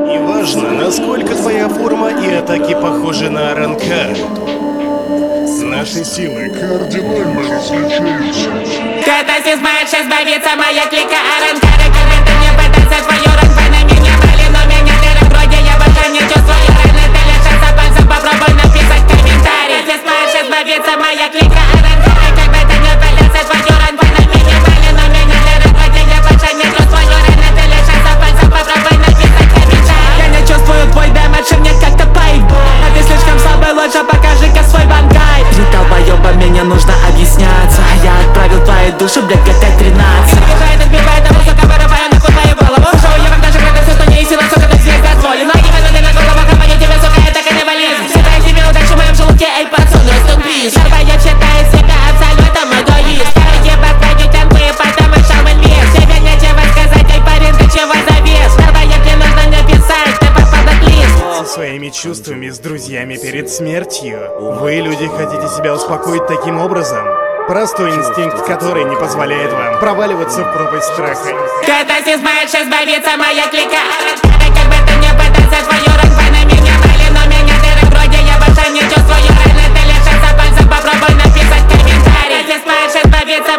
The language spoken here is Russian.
Неважно, насколько твоя форма и атаки похожи на ранкар. Наши силы кардинально различаются. Катасис матч, избавиться моя клика Аранкара. Когда ты мне пытался свою ранку на меня брали, но меня ты вроде я больше не чувствую раны. Ты лишился пальцев, попробуй написать комментарий. Катасис матч, избавиться моя клика Аранкара. Когда ты мне пытался свою ранку на меня брали, но меня ты вроде я больше не чувствую раны. Ты лишился пальцев, попробуй написать комментарий. Я не чувствую твой дэмэдж, и мне как-то поебать. А ты слишком слабый, лучше покажи-ка свой банкай. Долбоёба, мне нужно объясняться. Я отправил твои души, блядь, как 13. Отбивает, отбивает, а музыка вырывая нахуй твою голову. Шоу я вам даже когда все, что не истина, сука, ты здесь дозволено. И когда ты на голову хапаню тебе, сука, это каннибализм. Считай себе удачу в моем желудке, эй, пацан, растун бис. Шарба, я считаю себя абсолютом эгоист. Ебать, твои тянкую, потому что мы инвес. Тебе нечего сказать, эй, парень, ты чего завес? Шарба, если нужно не писать, ты попал в лист. Своими чувствами с друзьями перед смертью. Вы, люди, хотите себя успокоить таким образом? Простой инстинкт, который не позволяет вам проваливаться в пропасть страха. Катасис матч, избавиться моя клика Аранкара. Как бы ты не пытался свою ранку на меня брали, но меня ты вроде я больше не чувствую раны. Ты лишился пальцев, попробуй написать комментарий. Катасис матч, избавиться